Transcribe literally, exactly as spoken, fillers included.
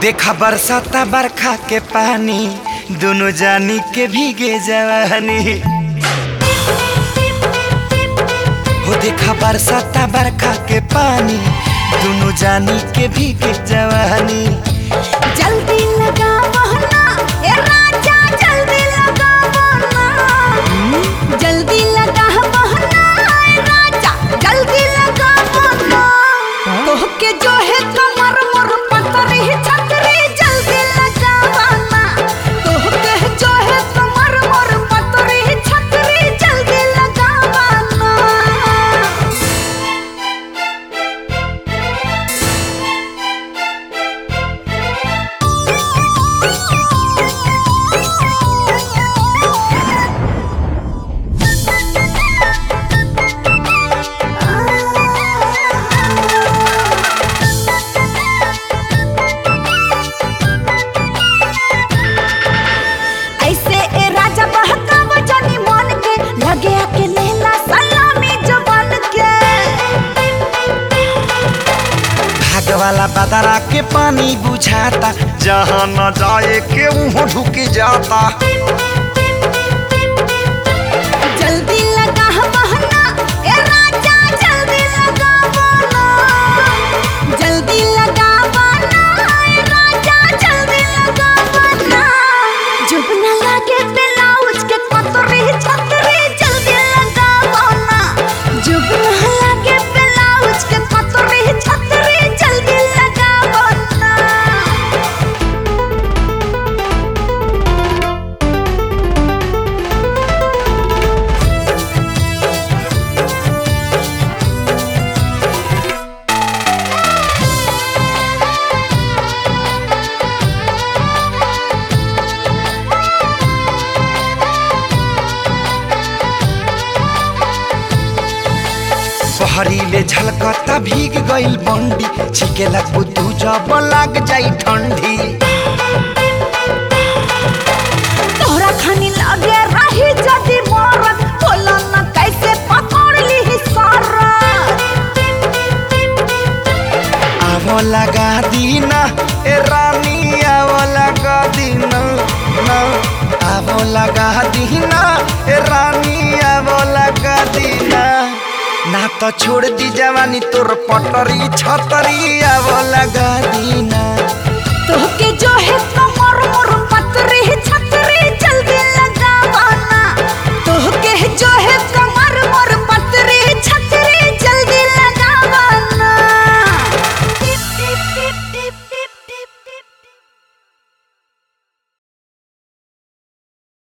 देखा बरसाता बरखा के पानी दोनों जानी के भीगे जवानी। हो देखा बरसाता बरखा के पानी दोनों जानी के भीगे जवानी। जल्दी लगावो ना ए राजा, जल्दी लगावो ना, जल्दी लगावो ना ए राजा, जल्दी लगावो ना। तोहके जो है कमर मोर पतरी छतरी, जल्दी लगावो ना। तोहके जो है कमर मोर पतरी छतरी, जल्दी लगावो ना। वाला बदरा के पानी बुझाता, जहाँ न जाए के वहाँ ढुक जाता। जल्दी लगावो ना ए राजा, जल्दी लगावो ना, जल्दी लगावो ना ए राजा, जल्दी लगावो ना। जब न लागे ब्लाउज के पतरी छतरी, जल्दी लगावो ना। जब न लागे ब्लाउज के पतरी छतरी, जल्दी लगावो ना। बहरीले झलकता भीग गइल बंडी, छिके लगबू तू जब लग जाई ठंडी। तोहरा खानी लगे रही जदी मरत, बोला न कैसे पकड़ ली सरत। आवो लगा दीना ए रानी, आवो लगा दीना ना, आवो लगा दीना ए रानी, आवो लगा दीना ना तो छोड़ दी जवानी तोर पटरी छतरी। आवो लगा दीना तोहके जो है